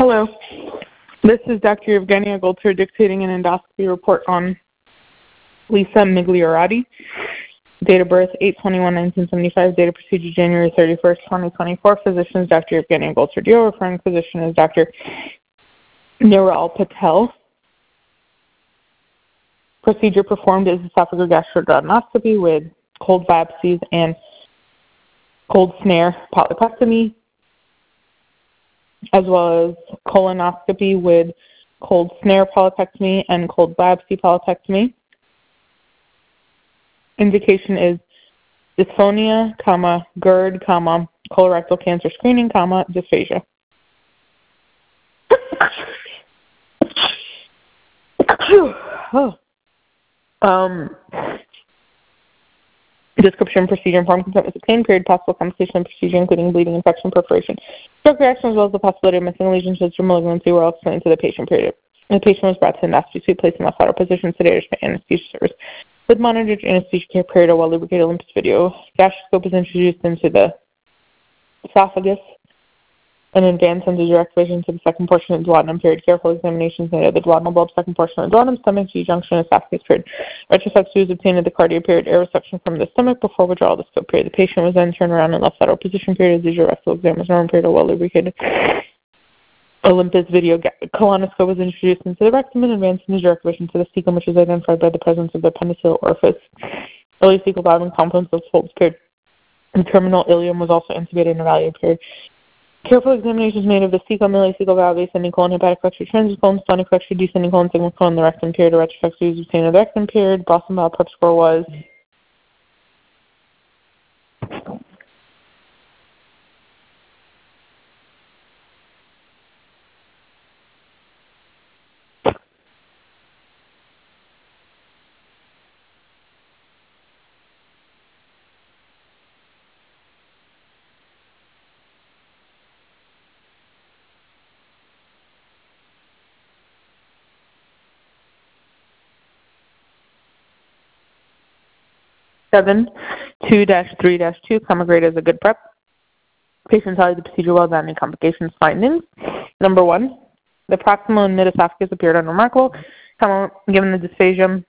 Hello. This is Dr. Evgenia Golter dictating an endoscopy report on Lisa Migliorati. Date of birth 8/21/1975. Date of procedure January 31st, 2024. Physician is Dr. Evgenia Golter. Referring physician is Dr. Niral Patel. Procedure performed is esophagogastroduodenoscopy with cold biopsies and cold snare polypectomy, as well as colonoscopy with cold snare polypectomy and cold biopsy polypectomy. Indication is dysphonia, GERD, colorectal cancer screening, dysphagia. Description, procedure, informed consent was obtained. Period. Possible complication of procedure, including bleeding, infection, perforation, stroke reaction, as well as the possibility of missing lesions, or malignancy, were all explained to the patient. Period. The patient was brought to endoscopy suite, placed in left lateral position, sedated by anesthesia service with monitored anesthesia care. Period. While lubricated Olympus video gastroscope is introduced into the esophagus and advanced into direct vision to the second portion of the duodenum. Period. Careful examinations made of the duodenal bulb, second portion of the duodenum, stomach, G-junction, esophagus. Period. Retrosexy was obtained at the cardia. Period. Air resection from the stomach before withdrawal of the scope. Period. The patient was then turned around in left lateral position. Period. The rectal exam was normal. Period. Well lubricated Olympus video colonoscope was introduced into the rectum and advanced into direct vision to the cecum, which is identified by the presence of the appendiceal orifice. Early fecal duodenum complex was folds. Period. The terminal ileum was also intubated and evaluated. Period. Careful examinations made of the cecum, ileocecal valve, ascending colon, hepatic flexure, transverse colon, splenic flexure, descending colon, sigmoid colon, the rectum. Period. A retrosexy was obtained of the rectum. Period. Boston bowel prep score was 7-2-3-2, grade as a good prep. Patient tolerated the procedure well without any complications. Findings. Number 1, the proximal and mid-esophagus appeared unremarkable. Given the dysphagia,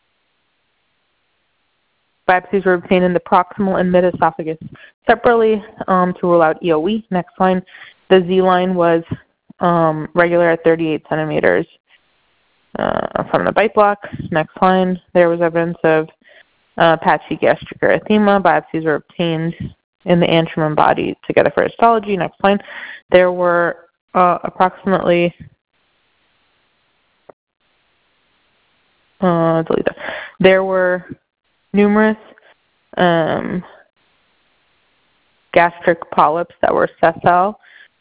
biopsies were obtained in the proximal and mid-esophagus separately to rule out EOE. Next line, the Z-line was regular at 38 centimeters from the bite block. Next line, there was evidence of patchy gastric erythema. Biopsies were obtained in the antrum and body together for histology. Next line, there were approximately there were numerous gastric polyps that were sessile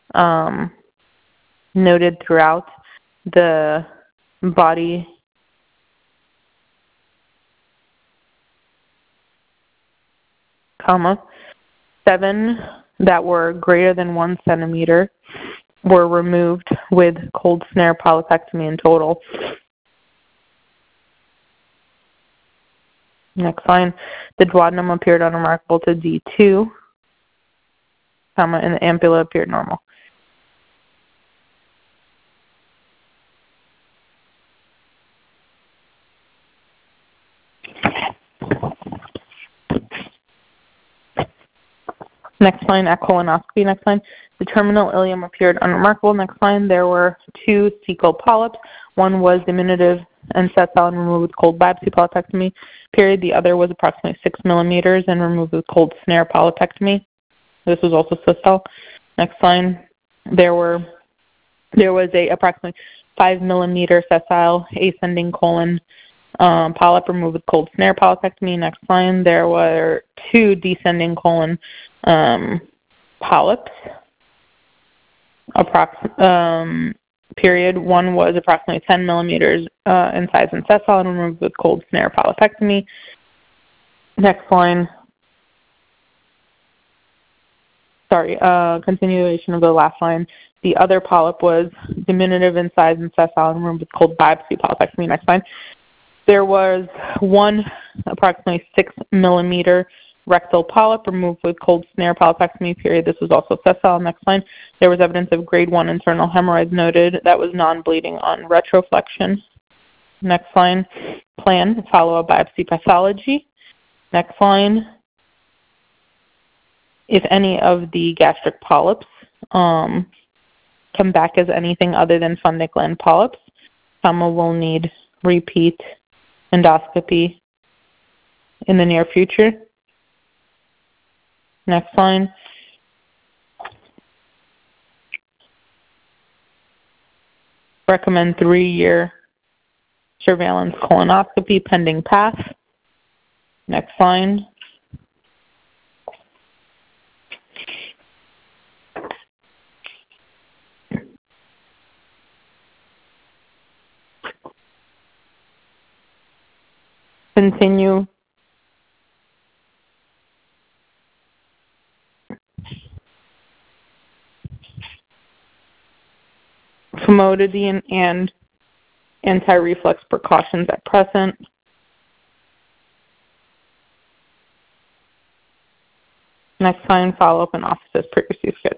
noted throughout the body comma. 7 that were greater than 1 centimeter were removed with cold snare polypectomy in total. Next line, the duodenum appeared unremarkable to D2, comma, and the ampulla appeared normal. Next line, at colonoscopy. Next line, the terminal ileum appeared unremarkable. Next line, there were 2 cecal polyps. One was diminutive and sessile and removed with cold biopsy polypectomy. Period. The other was approximately 6 millimeters and removed with cold snare polypectomy. This was also sessile. Next line, there was a approximately 5 millimeter sessile ascending colon polyp removed with cold snare polypectomy. Next line, there were 2 descending colon polyps. Period. One was approximately 10 millimeters in size and sessile and removed with cold snare polypectomy. Next line. Continuation of the last line. The other polyp was diminutive in size and sessile and removed with cold biopsy polypectomy. Next line. There was one approximately 6 millimeter rectal polyp removed with cold snare polypectomy period. This was also sessile. Next line. There was evidence of grade 1 internal hemorrhoids noted that was non-bleeding on retroflexion. Next line. Plan, follow-up biopsy pathology. Next line. If any of the gastric polyps come back as anything other than fundus gland polyps, someone will need repeat endoscopy in the near future. Next line. Recommend 3-year surveillance colonoscopy pending path. Next line. Continue famotidine and anti-reflux precautions at present. Next line, follow-up in office as previously scheduled.